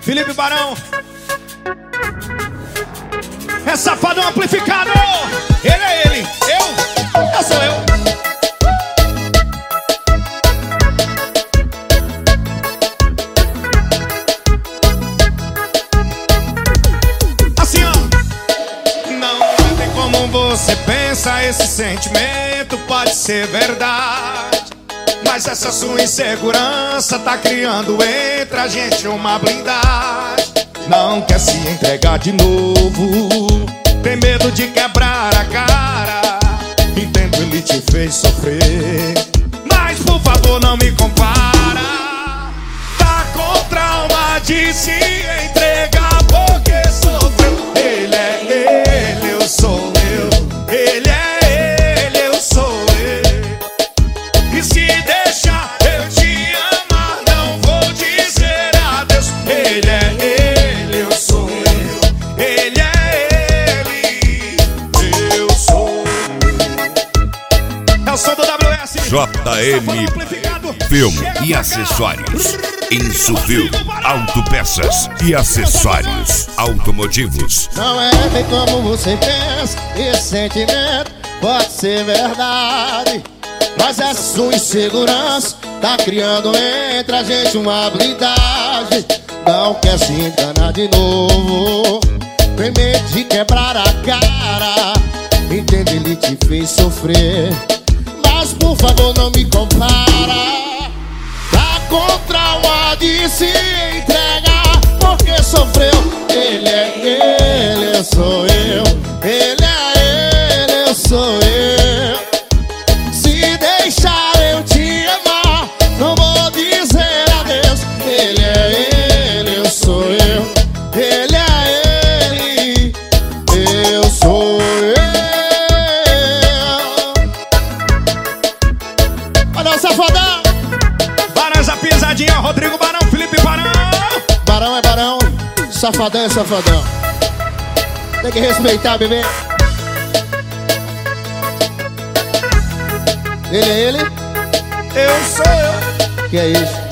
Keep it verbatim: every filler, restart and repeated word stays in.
Felipe Barão. É safadão amplificado. Ele é ele, eu, eu sou eu. Assim, ó. Não tem como você pensa, esse sentimento pode ser verdade, mas essa sua insegurança tá criando entre a gente uma blindagem. Não quer se entregar de novo, tem medo de quebrar a cara. Entendo, ele te fez sofrer, mas por favor não me compara. Tá com trauma de se entregar porque sofreu. Ele é ele, eu sou eu. Ele é ele, eu sou eu. E se deixar eu te amar, não vou dizer adeus. Ele é ele, eu sou eu. Ele é ele, eu sou eu. É o som do W S J M Filme e Acessórios. Insufil Autopeças e Acessórios Automotivos. Não é bem como você pensa, esse sentimento pode ser verdade, mas essa sua insegurança tá criando entre a gente uma blindagem. Não quer se enganar de novo, tem medo de quebrar a cara. Entende, ele te fez sofrer, mas por favor não me compara. Tá com trauma de se entregar porque sofreu. Ele é ele, eu sou eu. Ele é ele, eu sou eu. Se deixar eu te amar, não vou dizer adeus. Ele é ele, eu sou eu. Ele é ele, eu sou eu. Olha o safadão. Barão, essa pisadinha, Rodrigo Barão, Felipe Barão. Barão é barão, safadão é safadão. Tem que respeitar, bebê. Ele é ele, Eu sou eu. que é isso?